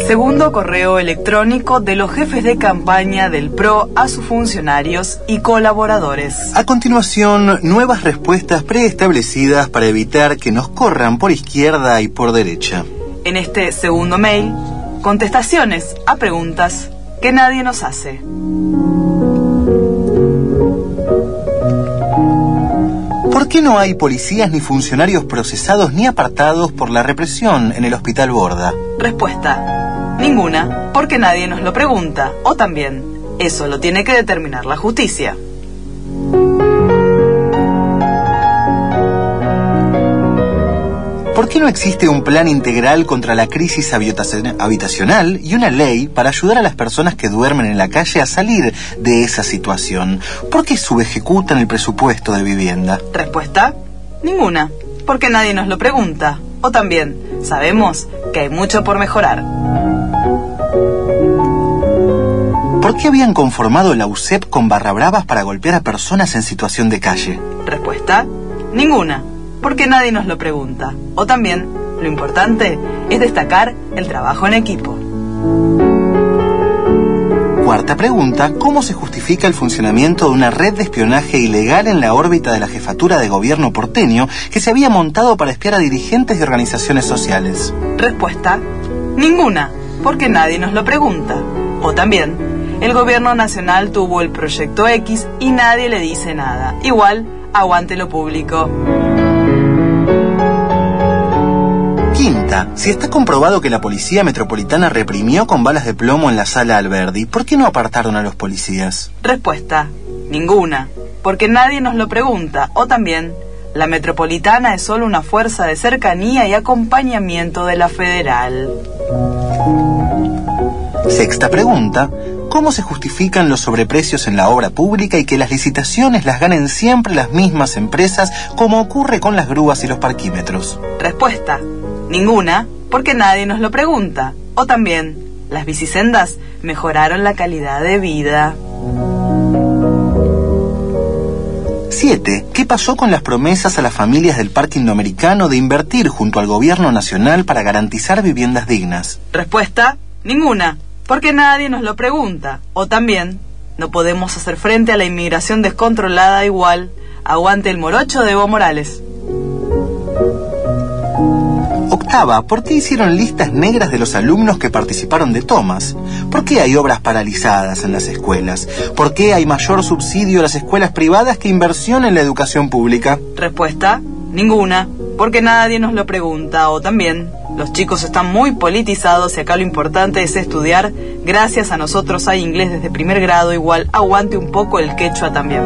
Segundo correo electrónico de los jefes de campaña del PRO a sus funcionarios y colaboradores. A continuación, nuevas respuestas preestablecidas para evitar que nos corran por izquierda y por derecha. En este segundo mail, contestaciones a preguntas que nadie nos hace. ¿Por qué no hay policías ni funcionarios procesados ni apartados por la represión en el Hospital Borda? Respuesta: ninguna, porque nadie nos lo pregunta. O también, eso lo tiene que determinar la justicia. ¿Por qué no existe un plan integral contra la crisis habitacional y una ley para ayudar a las personas que duermen en la calle a salir de esa situación? ¿Por qué subejecutan el presupuesto de vivienda? Respuesta: ninguna, porque nadie nos lo pregunta. O también, sabemos que hay mucho por mejorar. ¿Por qué habían conformado la UCEP con barrabravas para golpear a personas en situación de calle? Respuesta: ninguna, porque nadie nos lo pregunta. O también, lo importante es destacar el trabajo en equipo. Cuarta pregunta: ¿cómo se justifica el funcionamiento de una red de espionaje ilegal en la órbita de la jefatura de gobierno porteño que se había montado para espiar a dirigentes de organizaciones sociales? Respuesta: ninguna, porque nadie nos lo pregunta. O también, el gobierno nacional tuvo el proyecto X y nadie le dice nada. Igual, aguante lo público. Quinta, si está comprobado que la policía metropolitana reprimió con balas de plomo en la sala Alberdi, ¿por qué no apartaron a los policías? Respuesta: ninguna, porque nadie nos lo pregunta. O también, la metropolitana es solo una fuerza de cercanía y acompañamiento de la federal. Sexta pregunta: ¿cómo se justifican los sobreprecios en la obra pública y que las licitaciones las ganen siempre las mismas empresas, como ocurre con las grúas y los parquímetros? Respuesta: ninguna, porque nadie nos lo pregunta. O también, las bicisendas mejoraron la calidad de vida. 7. ¿Qué pasó con las promesas a las familias del Parque Indoamericano de invertir junto al gobierno nacional para garantizar viviendas dignas? Respuesta: ninguna, porque nadie nos lo pregunta. O también, no podemos hacer frente a la inmigración descontrolada. Igual, aguante el morocho de Evo Morales. Octava, ¿por qué hicieron listas negras de los alumnos que participaron de tomas? ¿Por qué hay obras paralizadas en las escuelas? ¿Por qué hay mayor subsidio a las escuelas privadas que inversión en la educación pública? Respuesta: ninguna, porque nadie nos lo pregunta. O también, los chicos están muy politizados y acá lo importante es estudiar. Gracias a nosotros hay inglés desde primer grado. Igual, aguante un poco el quechua también.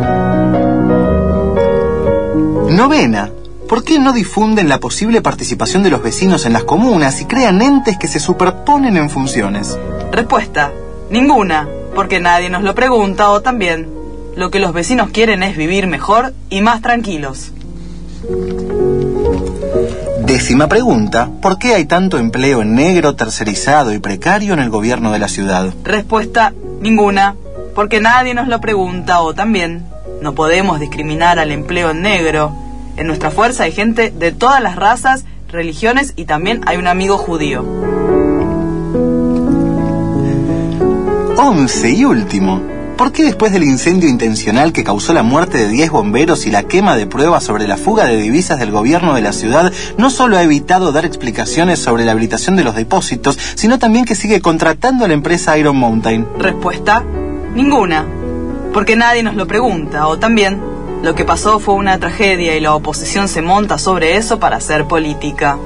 Novena, ¿por qué no difunden la posible participación de los vecinos en las comunas y crean entes que se superponen en funciones? Respuesta: ninguna, porque nadie nos lo pregunta. O también, lo que los vecinos quieren es vivir mejor y más tranquilos. Décima pregunta: ¿por qué hay tanto empleo en negro, tercerizado y precario en el gobierno de la ciudad? Respuesta: ninguna, porque nadie nos lo pregunta. O también, no podemos discriminar al empleo en negro. En nuestra fuerza hay gente de todas las razas, religiones y también hay un amigo judío. 11 y último, ¿por qué después del incendio intencional que causó la muerte de 10 bomberos y la quema de pruebas sobre la fuga de divisas del gobierno de la ciudad, no solo ha evitado dar explicaciones sobre la habilitación de los depósitos, sino también que sigue contratando a la empresa Iron Mountain? Respuesta: ninguna, porque nadie nos lo pregunta. O también, lo que pasó fue una tragedia y la oposición se monta sobre eso para hacer política.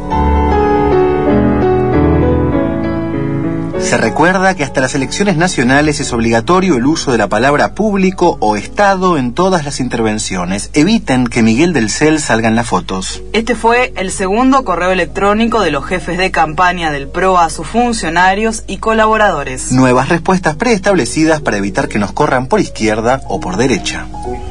Se recuerda que hasta las elecciones nacionales es obligatorio el uso de la palabra público o Estado en todas las intervenciones. Eviten que Miguel del Cel salga en las fotos. Este fue el segundo correo electrónico de los jefes de campaña del PRO a sus funcionarios y colaboradores. Nuevas respuestas preestablecidas para evitar que nos corran por izquierda o por derecha.